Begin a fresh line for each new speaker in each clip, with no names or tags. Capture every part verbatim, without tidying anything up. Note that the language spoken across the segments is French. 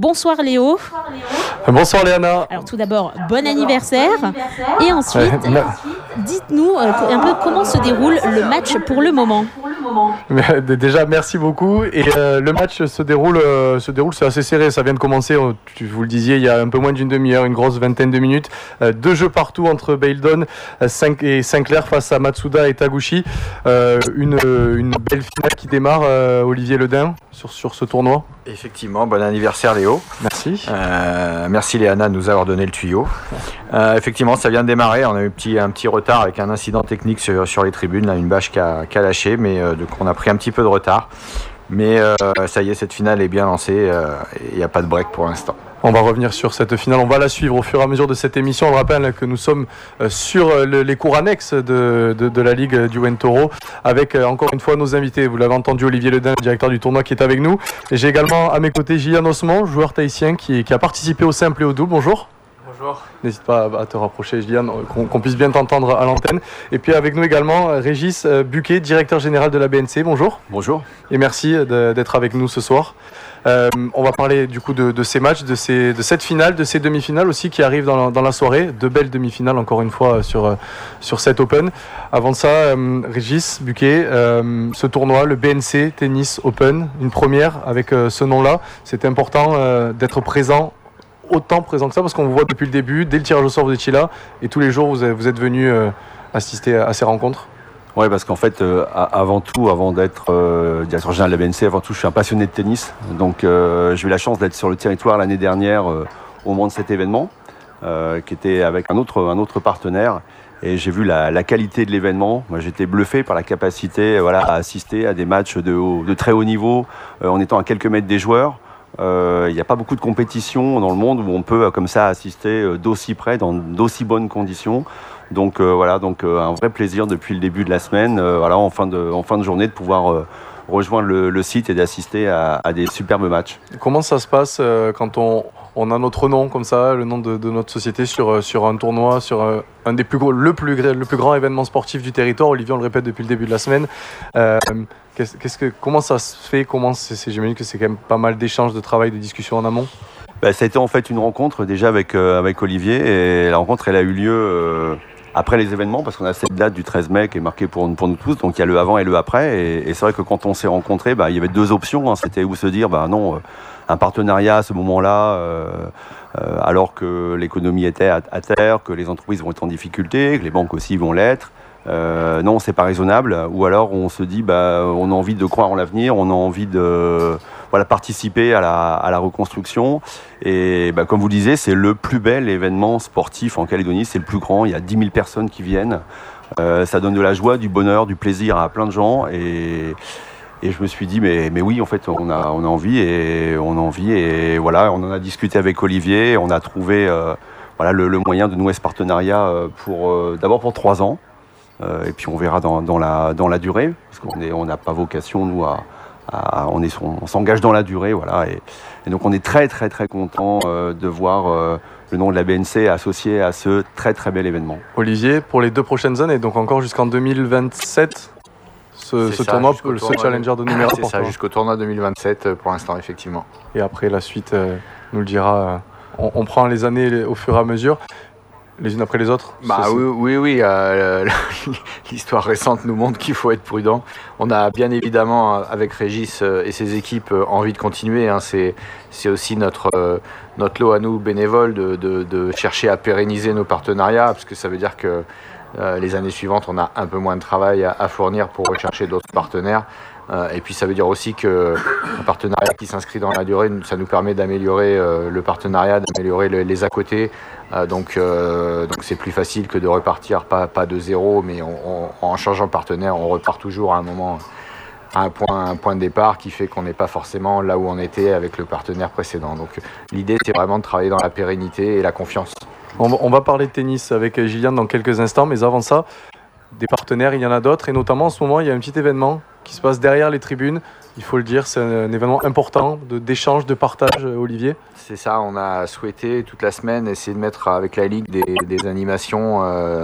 Bonsoir Léo.
Bonsoir Léana.
Alors tout d'abord, bon anniversaire. Et ensuite,
Ouais,
dites-nous euh, un peu comment se déroule le match pour le moment.
Mais, déjà, merci beaucoup. Et euh, le match se déroule, euh, se déroule, c'est assez serré. Ça vient de commencer. euh, tu- Vous le disiez, il y a un peu moins d'une demi-heure, une grosse vingtaine de minutes. Euh, deux jeux partout entre Baildon euh, Saint- et Saint-Clair face à Matsuda et Taguchi. Euh, une, euh, une belle finale qui démarre. euh, Olivier Ledin sur sur ce tournoi.
Effectivement, bon anniversaire Léo.
Merci.
Euh, merci Léana de nous avoir donné le tuyau. Euh, effectivement, ça vient de démarrer. On a eu un petit, un petit retard avec un incident technique sur, sur les tribunes, là, une bâche qui a, qui a lâché, mais euh, donc on a pris un petit peu de retard. Mais euh, ça y est, cette finale est bien lancée. euh, Il n'y a pas de break pour l'instant.
On va revenir sur cette finale, on va la suivre au fur et à mesure de cette émission. On le rappelle que nous sommes euh, sur euh, le- les cours annexes de, de, de la Ligue du Wentoro avec euh, encore une fois nos invités. Vous l'avez entendu, Olivier Ledin, le directeur du tournoi qui est avec nous. Et j'ai également à mes côtés Gillian Osman, joueur tahitien qui, qui a participé au simple et au double. Bonjour.
Bonjour.
N'hésite pas à, à te rapprocher, Gillian, qu'on, qu'on puisse bien t'entendre à l'antenne. Et puis avec nous également euh, Régis euh, Buquet, directeur général de la B N C. Bonjour.
Bonjour.
Et merci de- d'être avec nous ce soir. Euh, on va parler du coup de, de ces matchs, de, ces, de cette finale, de ces demi-finales aussi qui arrivent dans la, dans la soirée. De belles demi-finales encore une fois sur, euh, sur cet Open. Avant ça, euh, Régis Buquet, euh, ce tournoi, le B N C Tennis Open, une première avec euh, ce nom-là. C'était important euh, d'être présent, autant présent que ça, parce qu'on vous voit depuis le début, dès le tirage au sort vous étiez là, et tous les jours vous êtes, vous êtes venu euh, assister à, à ces rencontres.
Oui, parce qu'en fait, euh, a- avant tout, avant d'être euh, directeur général de la B N C, avant tout, je suis un passionné de tennis. Donc, euh, j'ai eu la chance d'être sur le territoire l'année dernière euh, au moment de cet événement, euh, qui était avec un autre, un autre partenaire. Et j'ai vu la, la qualité de l'événement. Moi, j'étais bluffé par la capacité, voilà, à assister à des matchs de, haut- de très haut niveau, euh, en étant à quelques mètres des joueurs. Euh, Il n'y a pas beaucoup de compétitions dans le monde où on peut, euh, comme ça, assister euh, d'aussi près, dans d'aussi bonnes conditions. Donc euh, voilà, donc euh, un vrai plaisir depuis le début de la semaine, euh, voilà, en fin de, en fin de journée, de pouvoir euh, rejoindre le, le site et d'assister à, à des superbes matchs.
Comment ça se passe euh, quand on, on a notre nom comme ça, le nom de, de notre société sur, euh, sur un tournoi, sur euh, un des plus gros, le plus, gra- le plus grand événement sportif du territoire. Olivier, on le répète depuis le début de la semaine. Euh, qu'est-ce, qu'est-ce que, comment ça se fait comment c'est, c'est- J'imagine que c'est quand même pas mal d'échanges, de travail, de discussions en amont.
Bah, ça a été en fait une rencontre déjà avec, euh, avec Olivier, et la rencontre elle a eu lieu euh, après les événements, parce qu'on a cette date du treize mai qui est marquée pour, pour nous tous, donc il y a le avant et le après, et, et c'est vrai que quand on s'est rencontrés, bah, il y avait deux options, hein. C'était où se dire, bah non, euh, un partenariat à ce moment-là, euh, euh, alors que l'économie était à, à terre, que les entreprises vont être en difficulté, que les banques aussi vont l'être. Euh, non, c'est pas raisonnable. Ou alors on se dit, bah, on a envie de croire en l'avenir, on a envie de voilà, participer à la, à la reconstruction. Et bah, comme vous le disiez, c'est le plus bel événement sportif en Calédonie, c'est le plus grand. Il y a dix mille personnes qui viennent. Euh, ça donne de la joie, du bonheur, du plaisir à plein de gens. Et, et je me suis dit, mais, mais oui, en fait, on a, on a envie et on a envie. Et voilà, on en a discuté avec Olivier. On a trouvé euh, voilà, le, le moyen de nouer ce partenariat pour, euh, d'abord pour trois ans. Euh, et puis on verra dans, dans, la, dans la durée, parce qu'on est, on n'a pas vocation, nous, à, à on, est, on, on s'engage dans la durée, voilà. Et, et donc on est très très très content euh, de voir euh, le nom de la B N C associé à ce très très bel événement.
Olivier, pour les deux prochaines années, donc encore jusqu'en deux mille vingt-sept, ce,
C'est
ce
ça,
tournoi,
jusqu'au
ce
tournoi
challenger de numéro
C'est ça, jusqu'au tournoi deux mille vingt-sept euh, pour l'instant, effectivement.
Et après la suite euh, nous le dira. euh, on, on prend les années les- au fur et à mesure, les unes après les autres.
Bah
C'est- c'est-
oui, oui, oui. euh, l'histoire récente nous montre qu'il faut être prudent. On a bien évidemment, avec Régis euh, et ses équipes, euh, envie de continuer. Hein. C'est, c'est aussi notre, euh, notre lot à nous, bénévoles, de, de, de chercher à pérenniser nos partenariats, parce que ça veut dire que euh, les années suivantes, on a un peu moins de travail à, à fournir pour rechercher d'autres partenaires. Euh, et puis ça veut dire aussi qu'un partenariat qui s'inscrit dans la durée, ça nous permet d'améliorer euh, le partenariat, d'améliorer le- les à côté. Euh, donc, euh, donc c'est plus facile que de repartir, pas, pas de zéro, mais on, on- en changeant de partenaire, on repart toujours à un moment, à un point, un point de départ qui fait qu'on n'est pas forcément là où on était avec le partenaire précédent. Donc l'idée, c'est vraiment de travailler dans la pérennité et la confiance.
On, va- on va parler de tennis avec euh, Gillian dans quelques instants, mais avant ça, des partenaires, il y en a d'autres, et notamment en ce moment, il y a un petit événement qui se passe derrière les tribunes. Il faut le dire, c'est un, un événement important de, d'échange, de partage, euh, Olivier.
C'est ça, on a souhaité toute la semaine essayer de mettre avec la Ligue des, des animations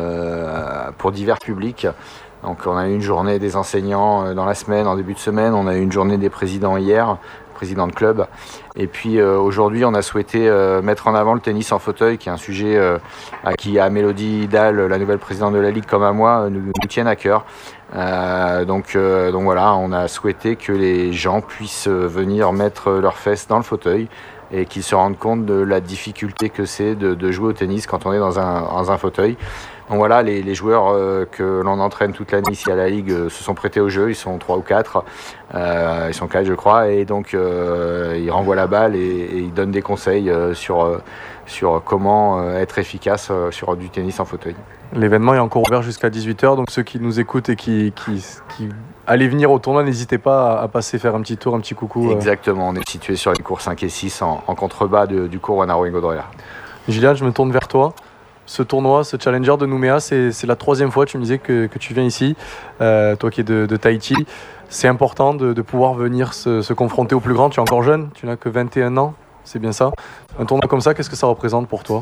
euh, pour divers publics. Donc on a eu une journée des enseignants euh, dans la semaine, en début de semaine, on a eu une journée des présidents hier, président de club. Et puis euh, aujourd'hui, on a souhaité euh, mettre en avant le tennis en fauteuil, qui est un sujet euh, à qui à Mélodie Dahl, la nouvelle présidente de la Ligue, comme à moi, nous, nous tiennent à cœur. Euh, donc, euh, donc voilà, on a souhaité que les gens puissent venir mettre leurs fesses dans le fauteuil et qu'ils se rendent compte de la difficulté que c'est de, de jouer au tennis quand on est dans un, dans un fauteuil. Donc voilà, les, les joueurs euh, que l'on entraîne toute l'année ici à la Ligue euh, se sont prêtés au jeu, ils sont trois ou quatre, euh, ils sont quatre je crois, et donc euh, ils renvoient la balle et, et ils donnent des conseils euh, sur, euh, sur comment euh, être efficace euh, sur du tennis en fauteuil.
L'événement est encore ouvert jusqu'à dix-huit heures, donc ceux qui nous écoutent et qui, qui, qui allaient venir au tournoi, n'hésitez pas à, à passer faire un petit tour, un petit coucou.
Exactement, on est situé sur les cours cinq et six en, en contrebas de, du cours Wanaro-Ingodrea.
Gillian, je me tourne vers toi. Ce tournoi, ce Challenger de Nouméa, c'est, c'est la troisième fois, tu me disais, que, que tu viens ici, euh, toi qui es de, de Tahiti. C'est important de, de pouvoir venir se, se confronter aux plus grands. Tu es encore jeune, tu n'as que vingt et un ans, c'est bien ça. Un tournoi comme ça, qu'est-ce que ça représente pour toi ?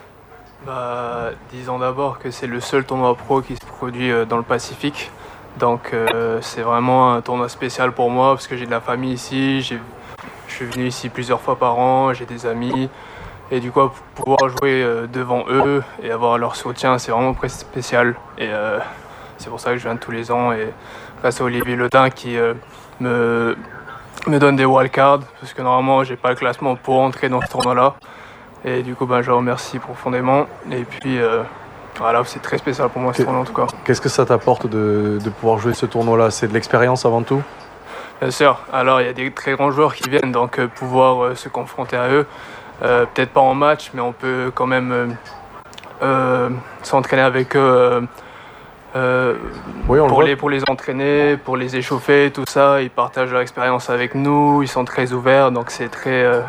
Bah, disons d'abord que c'est le seul tournoi pro qui se produit dans le Pacifique. Donc euh, c'est vraiment un tournoi spécial pour moi parce que j'ai de la famille ici. J'ai, je suis venu ici plusieurs fois par an, j'ai des amis. Et du coup, pouvoir jouer devant eux et avoir leur soutien, c'est vraiment spécial. Et euh, c'est pour ça que je viens tous les ans. Et grâce à Olivier Letin qui euh, me, me donne des wildcards, parce que normalement, j'ai pas le classement pour entrer dans ce tournoi-là. Et du coup, ben, je le remercie profondément. Et puis, euh, voilà, c'est très spécial pour moi ce tournoi en tout cas.
Qu'est-ce que ça t'apporte de, de pouvoir jouer ce tournoi-là ? C'est de l'expérience avant tout ?
Bien sûr. Alors, il y a des très grands joueurs qui viennent, donc euh, pouvoir euh, se confronter à eux. Euh, peut-être pas en match, mais on peut quand même euh, euh, s'entraîner avec eux euh, euh,
oui, on
pour,
le
les, pour les entraîner, pour les échauffer, tout ça. Ils partagent leur expérience avec nous, ils sont très ouverts, donc c'est très... Euh,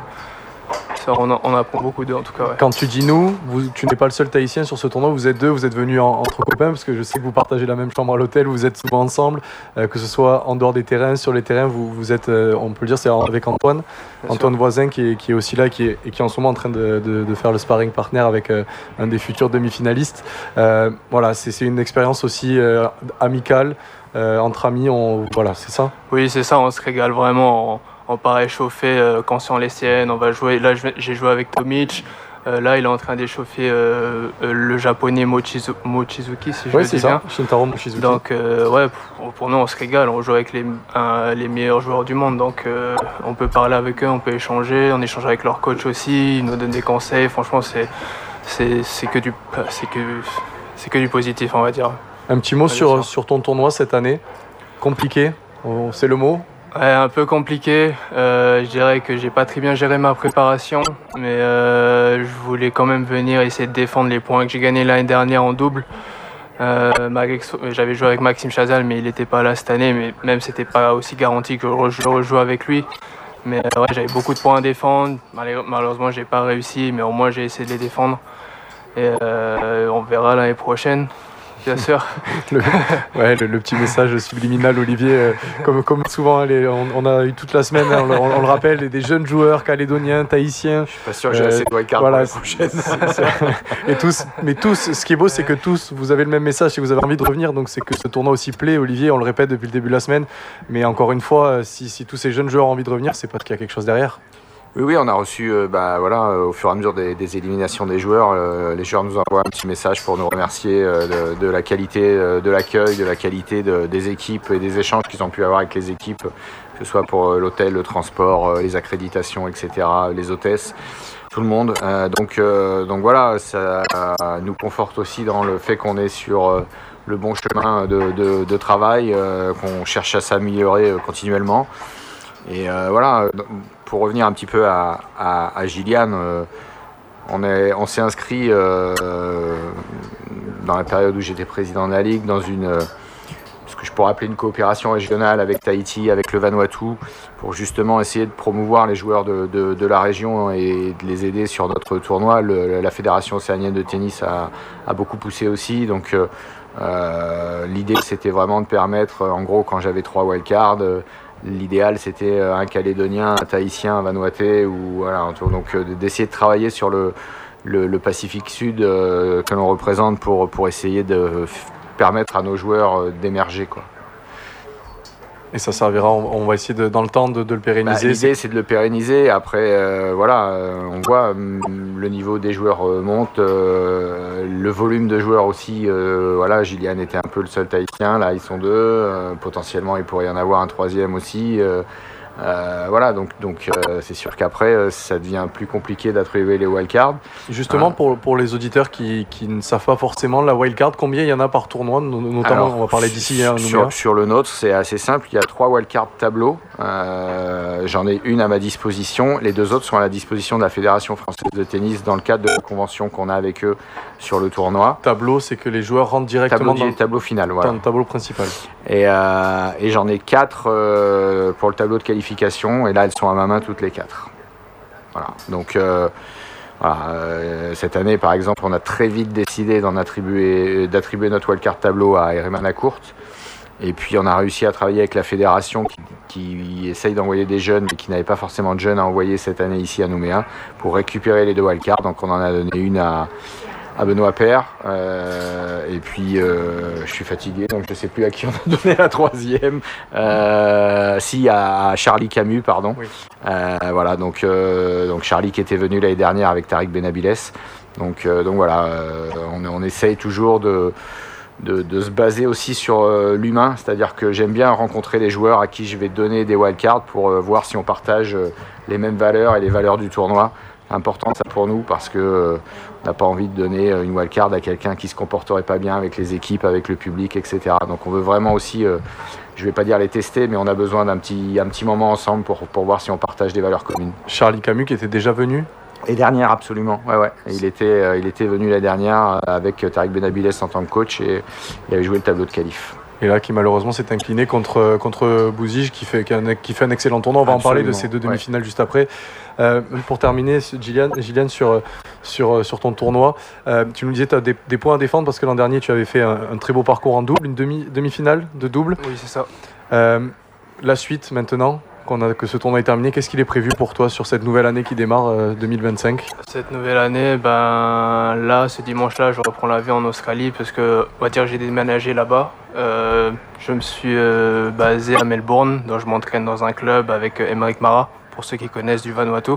ça, on, on apprend beaucoup d'eux en tout cas. Ouais.
Quand tu dis nous, vous, tu n'es pas le seul Tahitien sur ce tournoi, vous êtes deux, vous êtes venus en, entre copains, parce que je sais que vous partagez la même chambre à l'hôtel, vous êtes souvent ensemble, euh, que ce soit en dehors des terrains, sur les terrains, vous, vous êtes, euh, on peut le dire, c'est avec Antoine, Bien Antoine sûr. Voisin qui est, qui est aussi là qui est, et qui est en ce moment en train de, de, de faire le sparring partner avec euh, un des futurs demi-finalistes. Euh, voilà, c'est, c'est une expérience aussi euh, amicale, euh, entre amis, on, voilà, c'est ça ?
Oui, c'est ça, on se régale vraiment. En... On part échauffer euh, quand c'est en Lessienne, on va jouer. Là, j'ai joué avec Tomic. Euh, là, il est en train d'échauffer euh, euh, le japonais Mochizu... Mochizuki, si je
ouais,
le dis
ça.
bien.
Shintaro Mochizuki.
Donc, euh, ouais, pour, pour nous, on se régale. On joue avec les, un, les meilleurs joueurs du monde. Donc, euh, on peut parler avec eux, on peut échanger. On échange avec leur coach aussi. Ils nous donnent des conseils. Franchement, c'est, c'est, c'est, que, du, c'est, que, c'est que du positif, on va dire.
Un petit mot sur, sur ton tournoi cette année. Compliqué, c'est le mot ?
Ouais, un peu compliqué. Euh, je dirais que j'ai pas très bien géré ma préparation, mais euh, je voulais quand même venir essayer de défendre les points que j'ai gagnés l'année dernière en double. Euh, j'avais joué avec Maxime Chazal, mais il n'était pas là cette année, mais même c'était pas aussi garanti que je rejoue avec lui. Mais euh, ouais, j'avais beaucoup de points à défendre. Malheureusement, j'ai pas réussi, mais au moins j'ai essayé de les défendre. Et euh, on verra l'année prochaine. Bien sûr.
le, ouais, le, le petit message subliminal, Olivier, euh, comme, comme souvent, hein, les, on, on a eu toute la semaine, hein, on, on, on le rappelle, des jeunes joueurs calédoniens, tahitiens.
Je suis pas sûr que j'ai euh, assez de wildcards
voilà,
pour la prochaine.
C'est, c'est, et tous, mais tous, ce qui est beau, c'est que tous, vous avez le même message si vous avez envie de revenir, donc c'est que ce tournoi aussi plaît, Olivier, on le répète depuis le début de la semaine, mais encore une fois, si, si tous ces jeunes joueurs ont envie de revenir, c'est parce qu'il y a quelque chose derrière.
Oui, oui, on a reçu, euh, bah, voilà, euh, au fur et à mesure des, des éliminations des joueurs, euh, les joueurs nous envoient un petit message pour nous remercier euh, de, de la qualité euh, de l'accueil, de la qualité de, des équipes et des échanges qu'ils ont pu avoir avec les équipes, que ce soit pour euh, l'hôtel, le transport, euh, les accréditations, et cetera, les hôtesses, tout le monde. Euh, donc, euh, donc voilà, ça euh, nous conforte aussi dans le fait qu'on est sur euh, le bon chemin de, de, de travail, euh, qu'on cherche à s'améliorer euh, continuellement. Et euh, voilà, pour revenir un petit peu à, à, à Gillian, euh, on, est, on s'est inscrit euh, dans la période où j'étais président de la Ligue dans une, euh, ce que je pourrais appeler une coopération régionale avec Tahiti, avec le Vanuatu, pour justement essayer de promouvoir les joueurs de, de, de la région et de les aider sur notre tournoi. Le, la Fédération océanienne de tennis a, a beaucoup poussé aussi, donc euh, euh, l'idée c'était vraiment de permettre, en gros quand j'avais trois wildcards, euh, l'idéal c'était un Calédonien, un Tahitien, un Vanuatais, ou voilà, donc d'essayer de travailler sur le, le, le Pacifique Sud euh, que l'on représente pour, pour essayer de f- permettre à nos joueurs d'émerger, quoi.
Et ça servira, on, on va essayer de, dans le temps de, de le pérenniser.
Bah, l'idée, c'est de le pérenniser. Après, euh, voilà, euh, on voit euh, le niveau des joueurs euh, monte, euh, le volume de joueurs aussi. Euh, voilà, Gillian était un peu le seul Tahitien, là ils sont deux. Euh, potentiellement, il pourrait y en avoir un troisième aussi. Euh, Euh, voilà, donc, donc euh, c'est sûr qu'après, euh, ça devient plus compliqué d'attribuer les wildcards.
Justement,
euh,
pour, pour les auditeurs qui, qui ne savent pas forcément la wildcard, combien il y en a par tournoi, notamment,
alors,
on va parler d'ici à
sur, sur le nôtre, c'est assez simple, il y a trois wildcards tableaux, euh, j'en ai une à ma disposition, les deux autres sont à la disposition de la Fédération française de tennis dans le cadre de la convention qu'on a avec eux sur le tournoi.
Tableau, c'est que les joueurs rentrent directement
tableau,
dans, le,
tableau final, voilà.
dans le tableau principal.
Et, euh, et j'en ai quatre euh, pour le tableau de qualification, et là elles sont à ma main toutes les quatre. Voilà. Donc euh, voilà, euh, cette année par exemple, on a très vite décidé d'en attribuer, d'attribuer notre wildcard tableau à Herman Lacourt. Et puis on a réussi à travailler avec la fédération qui, qui essaye d'envoyer des jeunes, mais qui n'avait pas forcément de jeunes à envoyer cette année ici à Nouméa, pour récupérer les deux wildcards. Donc on en a donné une à à Benoît Paire, euh, et puis euh, je suis fatigué donc je sais plus à qui on a donné la troisième, euh, si à Charlie Camus pardon, oui. euh, voilà donc, euh, donc Charlie qui était venu l'année dernière avec Tariq Benabiles, donc, euh, donc voilà, euh, on, on essaye toujours de De, de se baser aussi sur euh, l'humain, c'est-à-dire que j'aime bien rencontrer les joueurs à qui je vais donner des wildcards pour euh, voir si on partage euh, les mêmes valeurs et les valeurs du tournoi. C'est important ça pour nous parce que euh, on n'a pas envie de donner une wildcard à quelqu'un qui se comporterait pas bien avec les équipes, avec le public, et cetera. Donc on veut vraiment aussi, euh, je vais pas dire les tester, mais on a besoin d'un petit, un petit moment ensemble pour, pour voir si on partage des valeurs communes.
Charlie Camus qui était déjà venu.
Et dernière, absolument. Ouais, ouais. Il était, euh, il était venu la dernière avec Tariq Benabiles en tant que coach et il avait joué le tableau de qualif.
Et là, qui malheureusement s'est incliné contre, contre Bouzige, qui fait, qui, un, qui fait un excellent tournoi. On va absolument en parler de ces deux demi-finales ouais. juste après. Euh, pour terminer, Gillian, Gillian sur, sur, sur ton tournoi, euh, tu nous disais que tu as des, des points à défendre parce que l'an dernier, tu avais fait un, un très beau parcours en double, une demi, demi-finale de double.
Oui, c'est ça.
Euh, la suite maintenant qu'on a, que ce tournoi est terminé, qu'est-ce qu'il est prévu pour toi sur cette nouvelle année qui démarre euh, deux mille vingt-cinq?
Cette nouvelle année, ben là, ce dimanche-là, je reprends l'avion en Australie parce que, on va dire, j'ai déménagé là-bas. Euh, je me suis euh, basé à Melbourne, donc je m'entraîne dans un club avec euh, Émeric Mara, pour ceux qui connaissent du Vanuatu.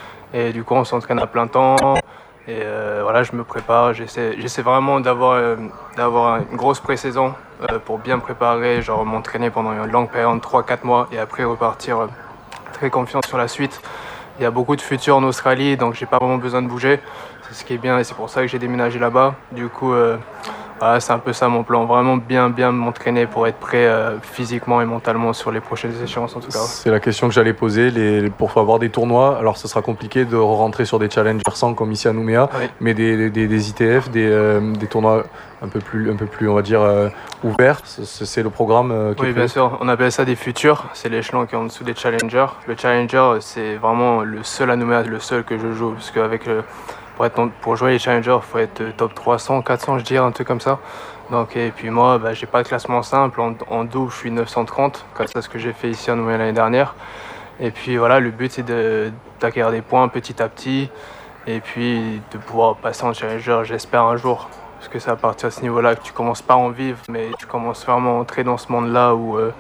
Et du coup, on s'entraîne à plein temps. Et euh, voilà, je me prépare. J'essaie, j'essaie vraiment d'avoir, euh, d'avoir une grosse pré-saison euh, pour bien me préparer, genre m'entraîner pendant une longue période, trois quatre mois, et après repartir euh, très confiant sur la suite. Il y a beaucoup de futurs en Australie, donc j'ai pas vraiment besoin de bouger. C'est ce qui est bien et c'est pour ça que j'ai déménagé là-bas. Du coup, euh, voilà, c'est un peu ça mon plan. Vraiment bien, bien m'entraîner pour être prêt euh, physiquement et mentalement sur les prochaines échéances en tout cas.
C'est la question que j'allais poser. Les, pour avoir des tournois, alors ce sera compliqué de rentrer sur des challenges versants comme ici à Nouméa, oui. mais des, des, des I T F, des, euh, des tournois un peu plus, un peu plus on va dire, euh, ouverts. C'est, c'est le programme euh, qui
Oui,
est
bien sûr. On appelle ça des futurs. C'est l'échelon qui est en dessous des challengers. Le challenger, c'est vraiment le seul à Nouméa, le seul que je joue. Parce qu'avec le, pour, être, pour jouer les challengers, il faut être top trois cents, quatre cents, je dirais, un truc comme ça. Donc, et puis moi, bah, j'ai pas de classement simple. En, en double, je suis neuf cent trente, comme ça ce que j'ai fait ici à Nouméa l'année dernière. Et puis voilà, le but c'est de, d'acquérir des points petit à petit et puis de pouvoir passer en challenger, j'espère un jour. Parce que c'est à partir de ce niveau-là que tu commences pas à en vivre, mais tu commences vraiment à entrer dans ce monde-là où, euh,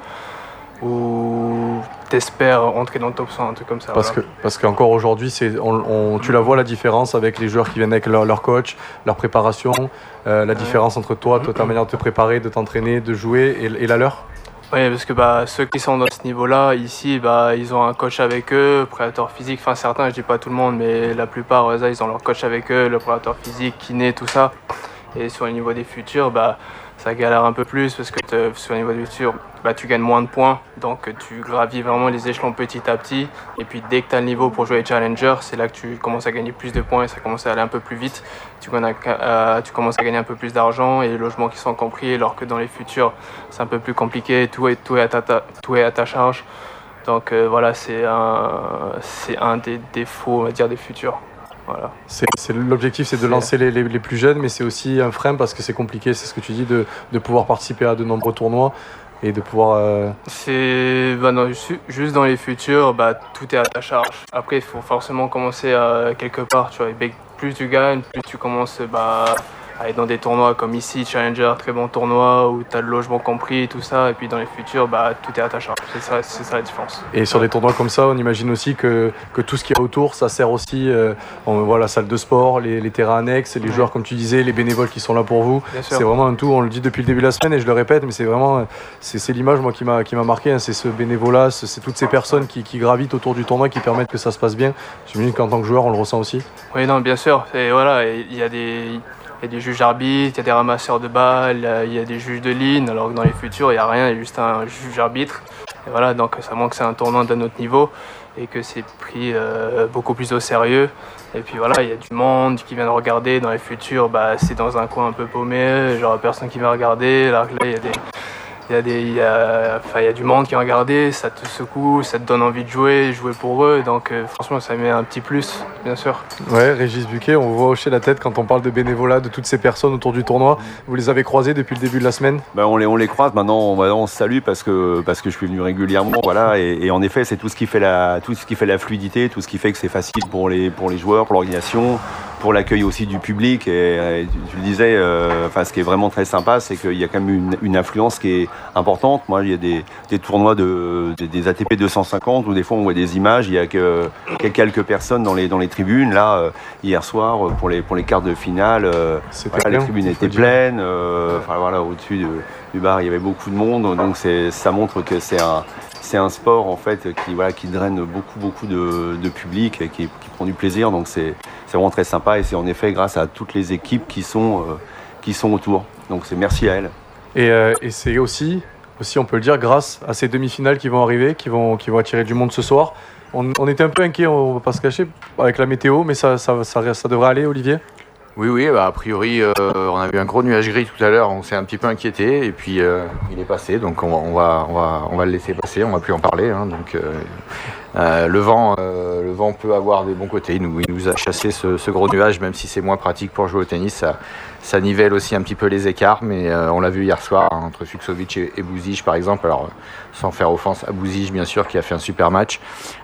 où tu espères entrer dans le top cent, un truc comme ça.
Parce, voilà. que, parce qu'encore aujourd'hui, c'est, on, on, tu la vois la différence avec les joueurs qui viennent avec leur, leur coach, leur préparation, euh, la différence entre toi, toi, ta manière de te préparer, de t'entraîner, de jouer et, et la leur.
Oui, parce que bah, ceux qui sont dans ce niveau-là, ici, bah, ils ont un coach avec eux, préparateur physique, enfin certains, je dis pas tout le monde, mais la plupart, ça, ils ont leur coach avec eux, le préparateur physique, kiné, tout ça. Et sur le niveau des futurs, bah, ça galère un peu plus parce que sur le niveau des futurs, bah, tu gagnes moins de points. Donc tu gravis vraiment les échelons petit à petit. Et puis dès que tu as le niveau pour jouer les challengers, c'est là que tu commences à gagner plus de points et ça commence à aller un peu plus vite. Tu, euh, tu commences à gagner un peu plus d'argent et les logements qui sont compris. Alors que dans les futurs, c'est un peu plus compliqué. Tout est, tout est, à, ta, tout est à ta charge. Donc euh, voilà, c'est un, c'est un des défauts, on va dire, des futurs. Voilà.
C'est, c'est, l'objectif, c'est de lancer les, les, les plus jeunes, mais c'est aussi un frein parce que c'est compliqué, c'est ce que tu dis, de, de pouvoir participer à de nombreux tournois et de pouvoir... Euh...
C'est, bah non, juste dans les futurs, bah, tout est à ta charge. Après, il faut forcément commencer à, quelque part. Tu vois, plus tu gagnes, plus tu commences bah, aller dans des tournois comme ici, Challenger, très bon tournoi, où tu as le logement compris, tout ça, et puis dans les futurs, bah, tout est à ta charge. C'est ça, c'est ça la différence.
Et sur des tournois comme ça, on imagine aussi que, que tout ce qu'il y a autour, ça sert aussi, euh, on voit la salle de sport, les, les terrains annexes, les ouais. joueurs, comme tu disais, les bénévoles qui sont là pour vous. C'est vraiment un tout, on le dit depuis le début de la semaine, et je le répète, mais c'est vraiment, c'est, c'est l'image moi, qui m'a, qui m'a marqué, hein, c'est ce bénévolat, c'est, c'est toutes ces personnes qui, qui gravitent autour du tournoi, qui permettent que ça se passe bien. J'imagine qu'en tant que joueur, on le ressent aussi.
Oui, non, bien sûr. Et voilà, il y a des... Il y a des juges arbitres, il y a des ramasseurs de balles, il y a des juges de ligne, alors que dans les futurs, il n'y a rien, il y a juste un juge arbitre. Et voilà, donc ça montre que c'est un tournoi d'un autre niveau et que c'est pris euh, beaucoup plus au sérieux. Et puis voilà, il y a du monde qui vient de regarder. Dans les futurs, bah, c'est dans un coin un peu paumé, genre personne qui vient regarder. Alors que là, il y a des... Il y, a des, il, y a, enfin, il y a du monde qui a regardé, ça te secoue, ça te donne envie de jouer, jouer pour eux. Donc euh, franchement, ça met un petit plus, bien sûr.
Ouais, Régis Buquet, on vous voit hocher la tête quand on parle de bénévolat, de toutes ces personnes autour du tournoi. Vous les avez croisés depuis le début de la semaine? Ben,
on, les, on les croise, maintenant on, on se salue parce que, parce que je suis venu régulièrement. Voilà, et, et en effet, c'est tout ce, qui fait la, tout ce qui fait la fluidité, tout ce qui fait que c'est facile pour les, pour les joueurs, pour l'organisation, pour l'accueil aussi du public. Et, et tu, tu le disais, euh, enfin, ce qui est vraiment très sympa, c'est qu'il y a quand même une, une influence qui est importante. Moi, il y a des, des tournois de, des, des A T P deux cent cinquante où des fois on voit des images, il y a que, quelques personnes dans les, dans les tribunes. Là, euh, hier soir, pour les, pour les quarts de finale, euh, voilà, les tribunes étaient pleines. Euh, enfin, voilà, au-dessus de, du bar, il y avait beaucoup de monde. Donc c'est, ça montre que c'est un, c'est un sport en fait, qui, voilà, qui draine beaucoup, beaucoup de, de public et qui, qui prend du plaisir. Donc c'est, c'est vraiment très sympa et c'est en effet grâce à toutes les équipes qui sont, euh, qui sont autour. Donc c'est merci à elles.
Et, euh, et c'est aussi, aussi, on peut le dire, grâce à ces demi-finales qui vont arriver, qui vont, qui vont attirer du monde ce soir. On, on était un peu inquiets, on ne va pas se cacher, avec la météo, mais ça, ça, ça, ça devrait aller, Olivier?
Oui, oui, bah, a priori, euh, on a vu un gros nuage gris tout à l'heure, on s'est un petit peu inquiété, et puis euh, il est passé, donc on va, on, va, on, va, on va le laisser passer, on ne va plus en parler. Hein, donc, euh, euh, le, vent, euh, le vent peut avoir des bons côtés, il nous, il nous a chassé ce, ce gros nuage, même si c'est moins pratique pour jouer au tennis, ça, ça nivelle aussi un petit peu les écarts, mais euh, on l'a vu hier soir hein, entre Fucsovics et, et Bouzic par exemple, alors sans faire offense à Bouzic bien sûr qui a fait un super match,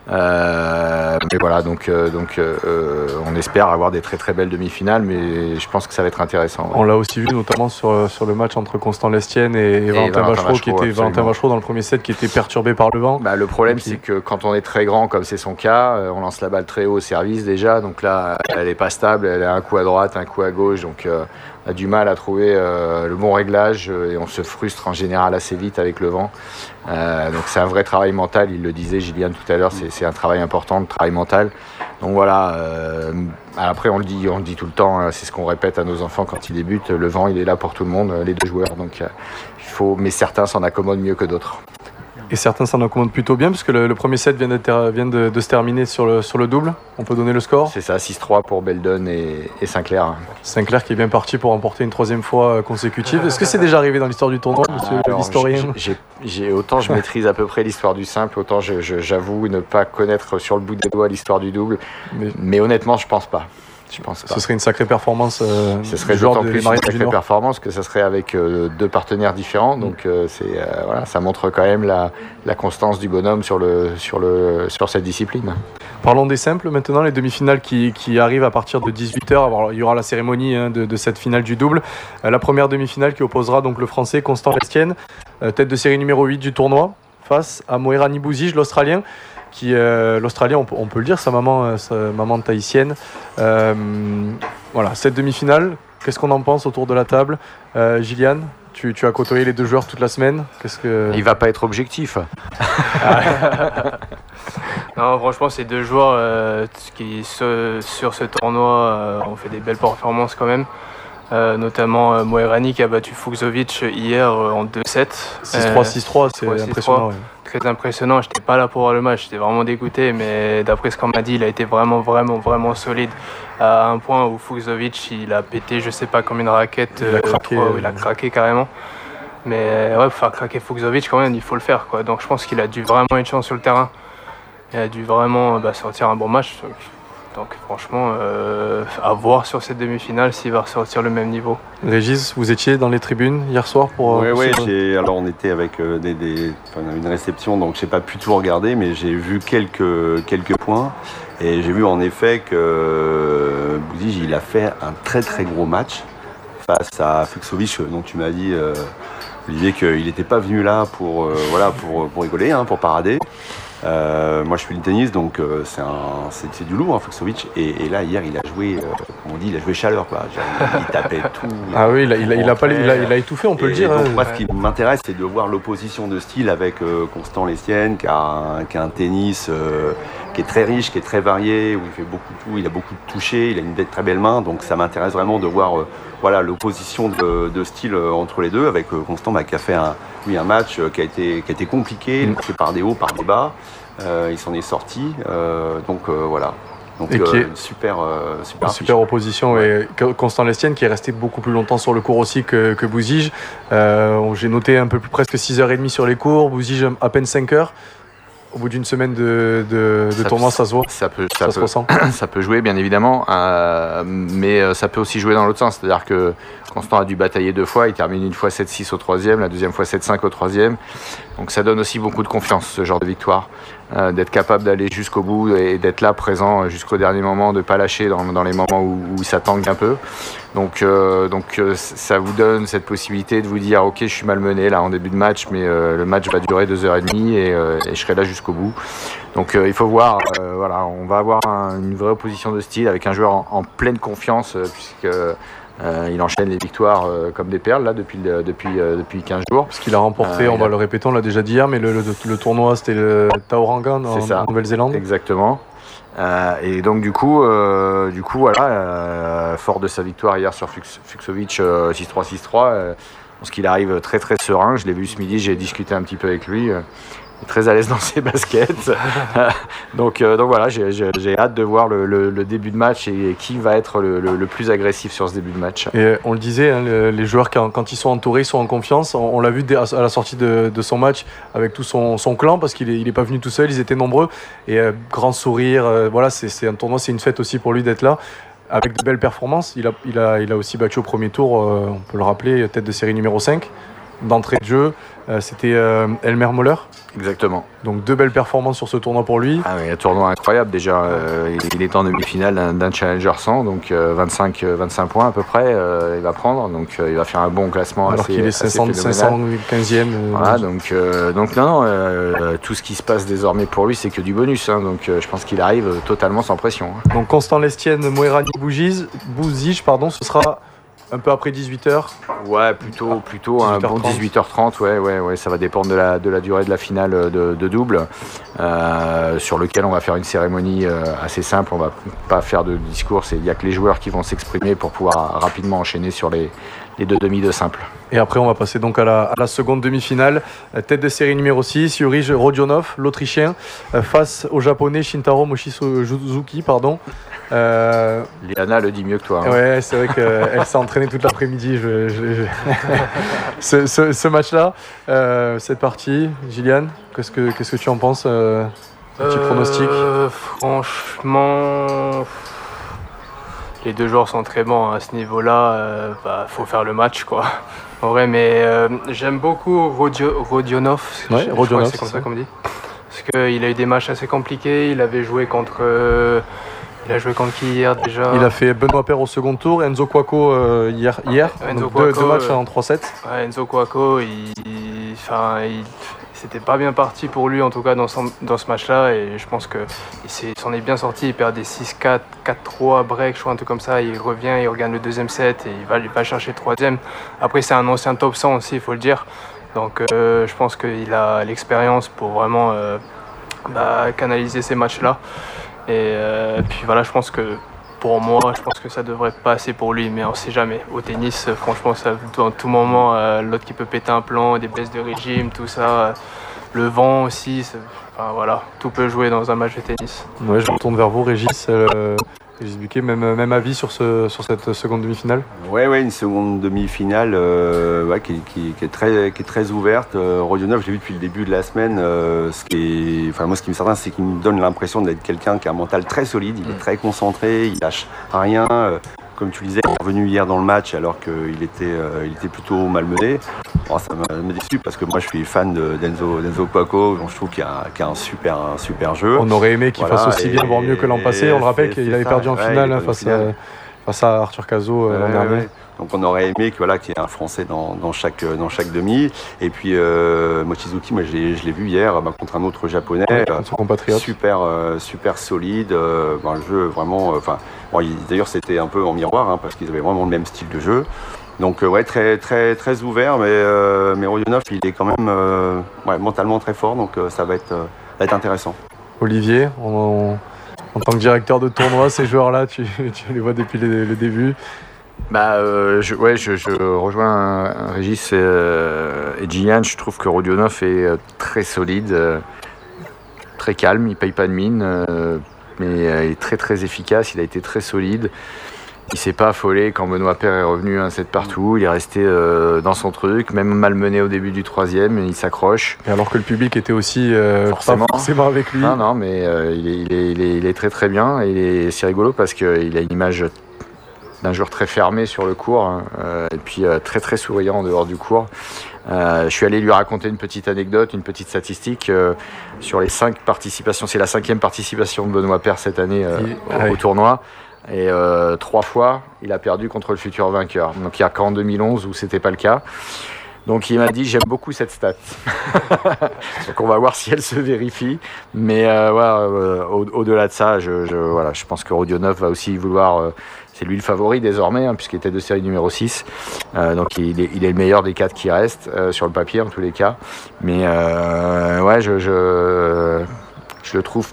euh, mais voilà donc, euh, donc euh, on espère avoir des très très belles demi-finales, mais je pense que ça va être intéressant. Ouais.
On l'a aussi vu notamment sur, sur le match entre Constant Lestienne et, et, et Valentin Vachereau, qui était Valentin Vachereau dans le premier set qui était perturbé par le vent.
Bah, le problème c'est que quand on est très grand comme c'est son cas, on lance la balle très haut au service déjà, donc là elle n'est pas stable, elle a un coup à droite, un coup à gauche, donc euh, a du mal à trouver euh, le bon réglage euh, et on se frustre en général assez vite avec le vent. Euh, donc c'est un vrai travail mental, il le disait Gillian tout à l'heure, c'est, c'est un travail important, le travail mental. Donc voilà, euh, après on le dit, on le dit tout le temps, hein, c'est ce qu'on répète à nos enfants quand ils débutent, le vent il est là pour tout le monde, les deux joueurs, donc euh, il faut, mais certains s'en accommodent mieux que d'autres.
Et certains s'en accommodent plutôt bien, puisque le, le premier set vient, de, ter- vient de, de se terminer sur le, sur le double. On peut donner le score?
C'est ça, six trois pour Beldon et, et Sinclair.
Sinclair qui est bien parti pour remporter une troisième fois consécutive. Est-ce que c'est déjà arrivé dans l'histoire du tournoi, monsieur Alors, l'historien?
j'ai, j'ai, Autant je maîtrise à peu près l'histoire du simple, autant je, je, j'avoue ne pas connaître sur le bout des doigts l'histoire du double. Mais, mais honnêtement, je pense pas. Je pense pas.
Ce serait une sacrée performance. Euh,
ce serait d'autant plus une sacrée performance que ça serait avec euh, deux partenaires différents. Donc euh, c'est, euh, voilà, ça montre quand même la, la constance du bonhomme sur, le, sur, le, sur cette discipline.
Parlons des simples maintenant, les demi-finales qui, qui arrivent à partir de dix-huit heures. Alors, il y aura la cérémonie hein, de, de cette finale du double. Euh, la première demi-finale qui opposera donc le Français Constant Lestienne, euh, tête de série numéro huit du tournoi, face à Moerani Bouzic, l'Australien. Qui, euh, l'Australien, on peut, on peut le dire, sa maman, euh, sa maman tahitienne. Euh, voilà, cette demi-finale, qu'est-ce qu'on en pense autour de la table? euh, Gillian, tu, tu as côtoyé les deux joueurs toute la semaine. Qu'est-ce que...
Il va pas être objectif.
Non, franchement, ces deux joueurs euh, qui, sur, sur ce tournoi, euh, ont fait des belles performances quand même. Euh, notamment euh, Moerani qui a battu Fucsovics hier euh, en deux sept.
six trois, six trois, c'est
ouais,
impressionnant. Ouais.
Très impressionnant, j'étais pas là pour voir le match, j'étais vraiment dégoûté, mais d'après ce qu'on m'a dit, il a été vraiment, vraiment, vraiment solide. À un point où Fucsovics, il a pété je sais pas combien de raquettes,
il a craqué,
trois, euh, il a craqué carrément. Mais ouais, pour faire craquer Fucsovics quand même, il faut le faire, quoi. Donc je pense qu'il a dû vraiment être chance sur le terrain. Il a dû vraiment bah, sortir un bon match. Donc. Donc franchement, euh, à voir sur cette demi-finale s'il va ressortir le même niveau.
Régis, vous étiez dans les tribunes hier soir pour...
Oui,
euh,
oui, j'ai, alors on était avec euh, des, des, enfin, une réception, donc je n'ai pas pu tout regarder, mais j'ai vu quelques, quelques points. Et j'ai vu en effet que euh, Bouzic, il a fait un très très gros match face à Fucsovics, dont tu m'as dit, euh, Olivier, qu'il n'était pas venu là pour, euh, voilà, pour, pour rigoler, hein, pour parader. Euh, moi je fais du tennis, donc euh, c'est, un, c'est, c'est du lourd, hein, Fucsovics. Et, et là hier il a joué, euh, comme on dit, il a joué chaleur, quoi. Il, il tapait tout.
Ah oui, il a, il a, il a, pas, il a, il a étouffé, on peut
et
le dire.
Donc,
hein.
moi ce qui m'intéresse, c'est de voir l'opposition de style avec euh, Constant Lestienne, qui a un, qui a un tennis euh, qui est très riche, qui est très varié, où il fait beaucoup de tout, il a beaucoup de touchés, il a une très belle main, donc ça m'intéresse vraiment de voir euh, voilà, l'opposition de, de style euh, entre les deux, avec euh, Constant bah, qui a fait un, lui, un match euh, qui, a été, qui a été compliqué, mm. passé par des hauts, par des bas. Euh, il s'en est sorti, euh, donc euh, voilà. Donc
et
euh,
qui est
une super, euh, super,
super opposition. Ouais. Et Constant Lestienne qui est resté beaucoup plus longtemps sur le court aussi que, que Bouzige. Euh, j'ai noté un peu plus, presque six heures trente sur les cours, Bouzige à peine cinq heures. Au bout d'une semaine de, de, de tournoi, ça se voit,
ça, peut, ça,
ça
peut,
se ressent.
Ça peut jouer, bien évidemment, euh, mais ça peut aussi jouer dans l'autre sens. C'est-à-dire que Constant a dû batailler deux fois, il termine une fois sept six au troisième, la deuxième fois sept cinq au troisième. Donc ça donne aussi beaucoup de confiance, ce genre de victoire, euh, d'être capable d'aller jusqu'au bout et d'être là, présent jusqu'au dernier moment, de ne pas lâcher dans, dans les moments où, où ça tangue un peu. Donc, euh, donc euh, ça vous donne cette possibilité de vous dire ok, je suis malmené là en début de match, mais euh, le match va durer deux heures trente et, euh, et je serai là jusqu'au bout. Donc euh, il faut voir, euh, voilà, on va avoir un, une vraie opposition de style avec un joueur en, en pleine confiance euh, puisque euh, il enchaîne les victoires euh, comme des perles là depuis le, depuis euh, depuis quinze jours.
Parce qu'il a remporté, euh, on va a... le répéter, on l'a déjà dit hier, mais le, le, le tournoi c'était le Tauranga en, en Nouvelle-Zélande.
Exactement. Euh, et donc du coup, euh, du coup voilà, euh, fort de sa victoire hier sur Fux, Fucsovics euh, six trois six trois, euh, je pense qu'il arrive très très serein. Je l'ai vu ce midi, j'ai discuté un petit peu avec lui. Euh, il est très à l'aise dans ses baskets. donc, euh, donc voilà, j'ai, j'ai, j'ai hâte de voir le, le, le début de match et qui va être le, le, le plus agressif sur ce début de match.
Et on le disait, hein, les joueurs quand, quand ils sont entourés, ils sont en confiance. On, on l'a vu à la sortie de, de son match avec tout son, son clan, parce qu'il n'est il est pas venu tout seul, ils étaient nombreux. Et euh, grand sourire, euh, voilà, c'est, c'est un tournoi, c'est une fête aussi pour lui d'être là. Avec de belles performances, il a, il a, il a aussi battu au premier tour, euh, on peut le rappeler, tête de série numéro cinq. D'entrée de jeu, euh, c'était euh, Elmer Moller.
Exactement.
Donc deux belles performances sur ce tournoi pour lui.
Ah oui, un tournoi incroyable déjà. Euh, il est en demi-finale d'un, d'un Challenger cent, donc euh, vingt-cinq, vingt-cinq points à peu près. Euh, il va prendre, donc euh, il va faire un bon classement.
Alors
assez,
qu'il est cinq cent quinzième. Euh,
voilà, donc, euh, donc non, non euh, tout ce qui se passe désormais pour lui, c'est que du bonus. Hein, donc euh, je pense qu'il arrive totalement sans pression. Hein.
Donc Constant Lestienne, Moerani Bouzige, pardon, ce sera un peu après dix-huit heures.
Ouais, plutôt, plutôt un bon dix-huit heures trente, ouais, ouais, ouais, ça va dépendre de la, de la durée de la finale de, de double, euh, sur lequel on va faire une cérémonie euh, assez simple, on va pas faire de discours, il n'y a que les joueurs qui vont s'exprimer pour pouvoir rapidement enchaîner sur les, les deux demi de simple.
Et après, on va passer donc à la, à la seconde demi-finale. Tête de série numéro six, Yuri Rodionov, l'Autrichien, face au Japonais Shintaro Mochizuki, pardon.
Euh... Liana le dit mieux que toi. Hein.
Ouais, c'est vrai qu'elle s'est entraînée toute l'après-midi. Je, je, je... ce, ce, ce match-là, euh, cette partie, Gillian, qu'est-ce que, qu'est-ce que tu en penses euh, un petit euh, pronostic
Franchement, les deux joueurs sont très bons à ce niveau-là. Euh, bah, faut faire le match, quoi. En vrai, mais euh, j'aime beaucoup Rodio, Rodionov.
Ouais,
je,
Rodionov,
je c'est comme ça qu'on dit. Parce qu'il a eu des matchs assez compliqués. Il avait joué contre. Euh, Il a joué contre qui hier déjà?
Il a fait Benoît Paire au second tour, Enzo Cuoco euh, hier, hier.
Enzo
donc
Cuoco,
deux, deux matchs
euh,
en trois sept.
Ouais, Enzo Cuoco, il, il, enfin, il, c'était pas bien parti pour lui en tout cas dans, son, dans ce match-là, et je pense qu'il s'en est bien sorti. Il perd des six quatre, quatre trois, break, je crois, un truc comme ça. Il revient, il regagne le deuxième set et il va, il va chercher le troisième. Après, c'est un ancien top cent aussi, il faut le dire. Donc euh, je pense qu'il a l'expérience pour vraiment euh, bah, canaliser ces matchs-là. Et euh, puis voilà, je pense que pour moi, je pense que ça devrait passer pour lui, mais on ne sait jamais. Au tennis, franchement, ça, à tout moment, euh, l'autre qui peut péter un plan, des baisses de régime, tout ça, euh, le vent aussi, enfin, voilà, tout peut jouer dans un match de tennis.
Ouais, je me tourne vers vous, Régis. Euh, Régis Buquet, même, même avis sur, ce, sur cette seconde demi-finale?
Ouais, ouais, une seconde demi-finale euh, ouais, qui, qui, qui, est très, qui est très ouverte. Euh, Rodionov, je l'ai vu depuis le début de la semaine. Euh, ce qui est, enfin, moi, ce qui me certain, c'est qu'il me donne l'impression d'être quelqu'un qui a un mental très solide. Il est très concentré, il lâche rien. Euh, comme tu le disais, il est revenu hier dans le match alors qu'il était, euh, il était plutôt malmené. Bon, ça m'a déçu parce que moi, je suis fan de, d'Enzo, d'Enzo Cuoco, donc je trouve qu'il y a, qu'il y a un, super, un super jeu.
On aurait aimé qu'il voilà, fasse aussi bien, voire mieux que l'an passé. On le rappelle qu'il avait ça, perdu en ouais, finale hein, face, à, face à Arthur Cazot euh, l'an
Ouais,
dernier.
ouais. Donc on aurait aimé que, voilà, qu'il y ait un Français dans, dans, chaque, dans chaque demi. Et puis euh, Mochizuki, moi je l'ai, je l'ai vu hier bah, contre un autre Japonais.
Ouais,
euh,
son compatriote.
Super, euh, super solide. Euh, bah, le jeu vraiment. Enfin, euh, bon, d'ailleurs c'était un peu en miroir hein, parce qu'ils avaient vraiment le même style de jeu. Donc euh, ouais, très, très, très ouvert. Mais, euh, mais Rodionov, il est quand même euh, ouais, mentalement très fort. Donc euh, ça va être, euh, va être intéressant.
Olivier, on, en tant que directeur de tournoi, ces joueurs-là, tu, tu les vois depuis le, le début.
Bah, euh, je, ouais, je, je rejoins euh, Régis et, euh, et Gillian. Je trouve que Rodionov est euh, très solide, euh, très calme, il paye pas de mine, euh, mais euh, il est très très efficace, il a été très solide. Il s'est pas affolé quand Benoît Paire est revenu un set partout, il est resté euh, dans son truc, même malmené au début du troisième, il s'accroche.
Et alors que le public était aussi euh,
Forcément.
pas forcément avec lui.
Non, non, mais euh, il, est, il, est, il, est, il est très très bien et c'est rigolo parce qu'il a une image d'un joueur très fermé sur le court hein, euh, et puis euh, très très souriant en dehors du court. Euh, je suis allé lui raconter une petite anecdote, une petite statistique euh, sur les cinq participations. C'est la cinquième participation de Benoît Paire cette année euh,
Et,
au,
ah oui.
au tournoi. Et euh, trois fois, il a perdu contre le futur vainqueur. Donc il n'y a qu'en deux mille onze où c'était pas le cas. Donc il m'a dit j'aime beaucoup cette stat. Donc on va voir si elle se vérifie. Mais euh, voilà, euh, au, au-delà de ça, je, je, voilà, je pense que Rodionov va aussi vouloir. Euh, c'est lui le favori désormais, hein, puisqu'il était de série numéro six. Euh, donc il est, il est le meilleur des quatre qui restent, euh, sur le papier en tous les cas. Mais euh, ouais, je, je, je le trouve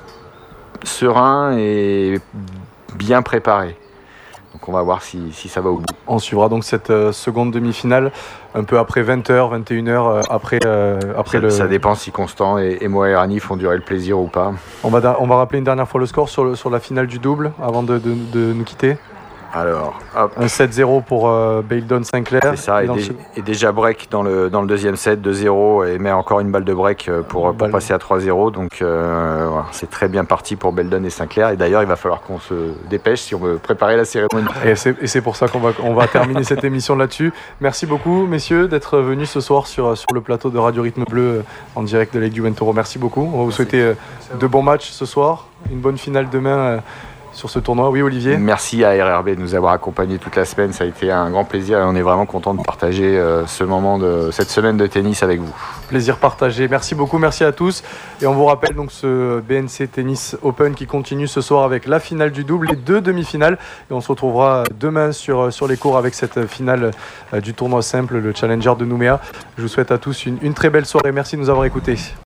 serein et bien préparé. Donc on va voir si, si ça va au bout.
On suivra donc cette euh, seconde demi-finale un peu après vingt heures, vingt et une heures, euh, après, euh, après
Ça,
le...
ça dépend si Constant et, et Moa Errani font durer le plaisir ou pas.
On va, da- on va rappeler une dernière fois le score sur, le, sur la finale du double avant de, de, de nous quitter.
Alors, hop,
Un sept zéro pour euh, Baildon Sinclair.
c'est ça. Et,
dans le
dé-
second-
et déjà break dans le, dans le deuxième set, deux zéro, et met encore une balle de break euh, pour, pour
Balle.
passer à trois zéro. Donc euh, voilà, c'est très bien parti pour Beldon et Sinclair. Et d'ailleurs, il va falloir qu'on se dépêche si on veut préparer la cérémonie.
Et c'est, et c'est pour ça qu'on va, on va terminer cette émission là-dessus. Merci beaucoup, messieurs, d'être venus ce soir sur, sur le plateau de Radio Rythme Bleu euh, en direct de l'Aigle du Venturo. Merci beaucoup. On va vous souhaiter euh, de bons matchs ce soir, une bonne finale demain euh, sur ce tournoi. Oui, Olivier.
Merci à R R B de nous avoir accompagnés toute la semaine. Ça a été un grand plaisir et on est vraiment content de partager euh, ce moment de cette semaine de tennis avec vous.
Plaisir partagé. Merci beaucoup, merci à tous. Et on vous rappelle donc ce B N C Tennis Open qui continue ce soir avec la finale du double, les deux demi-finales. Et on se retrouvera demain sur, sur les cours avec cette finale du tournoi simple, le Challenger de Nouméa. Je vous souhaite à tous une, une très belle soirée. Merci de nous avoir écoutés.